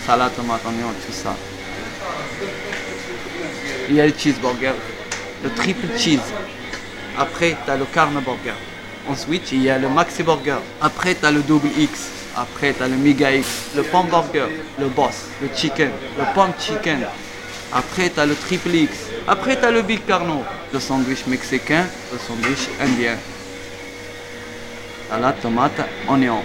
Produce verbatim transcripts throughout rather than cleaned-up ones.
salade, tomate, oignon, tout ça. Il y a le cheeseburger, le triple cheese. Après, tu as le carne burger. Ensuite, il y a le maxi burger. Après, tu as le double X. Après, tu as le méga X, le pomme burger, le boss, le chicken, le pomme chicken. Après, tu as le triple X. Après, tu as le big carno, le sandwich mexicain, le sandwich indien. Salade, tomate, oignon.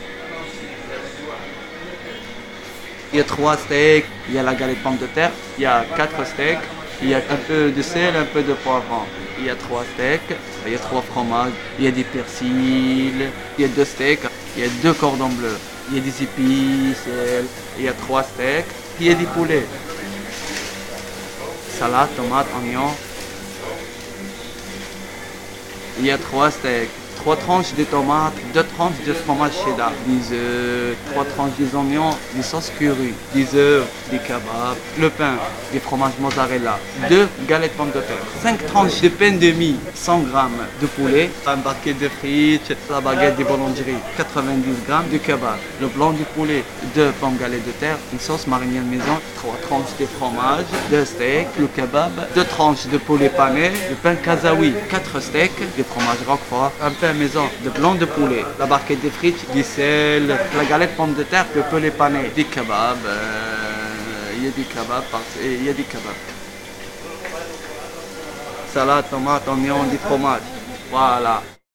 Il y a trois steaks, il y a la galette pomme de terre, il y a quatre steaks, il y a un peu de sel, un peu de poivron. Il y a trois steaks, il y a trois fromages, il y a des persils, il y a deux steaks, il y a deux cordons bleus, il y a des épices, il y a trois steaks, il y a des poulets. Salade, tomate, oignon. Il y a trois steaks. Trois tranches de tomates, deux tranches de fromage cheddar, des œufs, trois tranches d'oignons, des sauces curry, des œufs, des kebabs, le pain, des fromages mozzarella, deux galettes pommes de terre, cinq tranches de pain de mie, cent grammes de poulet, un baguette de frites, la baguette de boulangerie, quatre-vingt-dix grammes de kebab, le blanc du poulet, deux pommes galettes de terre, une sauce marinée maison, trois tranches de fromage, deux steaks, le kebab, deux tranches de poulet pané, le pain kazaoui, quatre steaks, du fromage roquefort, un pain maison, de blanc de poulet, la barquette de frites, du sel, la galette pomme de terre, le poulet pané, des kebabs, il euh, y a des kebabs, il y a des kebabs. Salade, tomate, oignon, du fromage. Voilà.